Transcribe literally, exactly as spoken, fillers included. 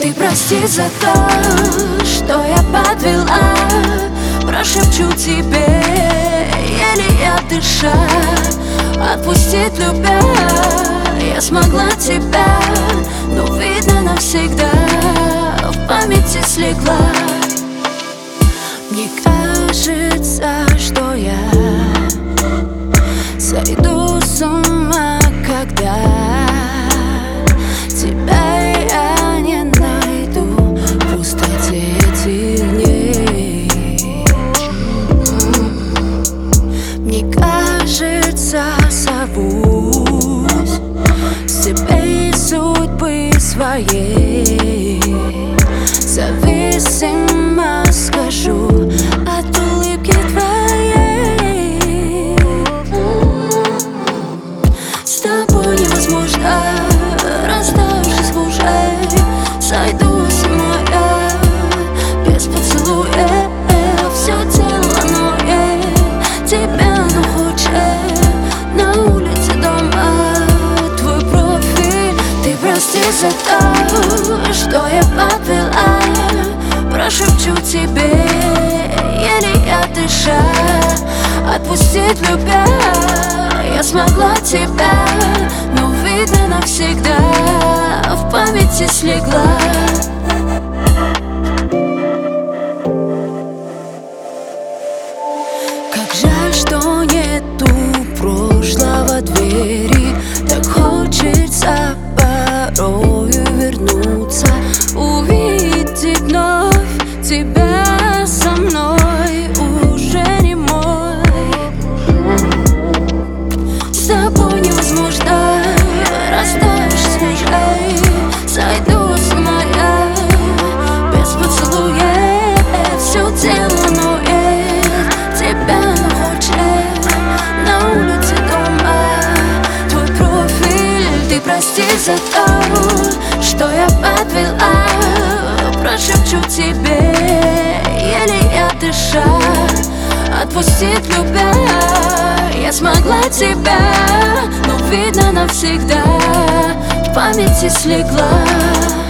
Ты прости за то, что я подвела. Прошепчу тебе, еле я дыша. Отпустить любя, я смогла тебя, но видно навсегда в памяти слегла. Мне кажется, что я сойду с ума, когда тебя я не найду в пустоте этих дней. Мне кажется, совусь с тебе судьбы своей. Зависимо скажу от улыбки твоей. С тобой невозможно, расставшись уже, сойду с ума я без поцелуя. Все тело ноет, тебя но хочет на улице дома твой профиль. Ты прости за то, что я подвела. Прошепчу тебе, еле я дыша. Отпустить любя, я смогла тебя, но видно навсегда в памяти слегла. Как жаль, что нету прошлого двери. Так хочется порою вернуться, увидеть вновь тебя со мной, уже не мой. С тобой невозможно, расставшись уже, сойду с ума я без поцелуя. Все тело ноет, тебя но хочет на улице дома твой профиль. Ты прости за то, что я подвела. Прошепчу тебе, еле я дыша. Отпустить любя, я смогла тебя, но видно навсегда в памяти слегла.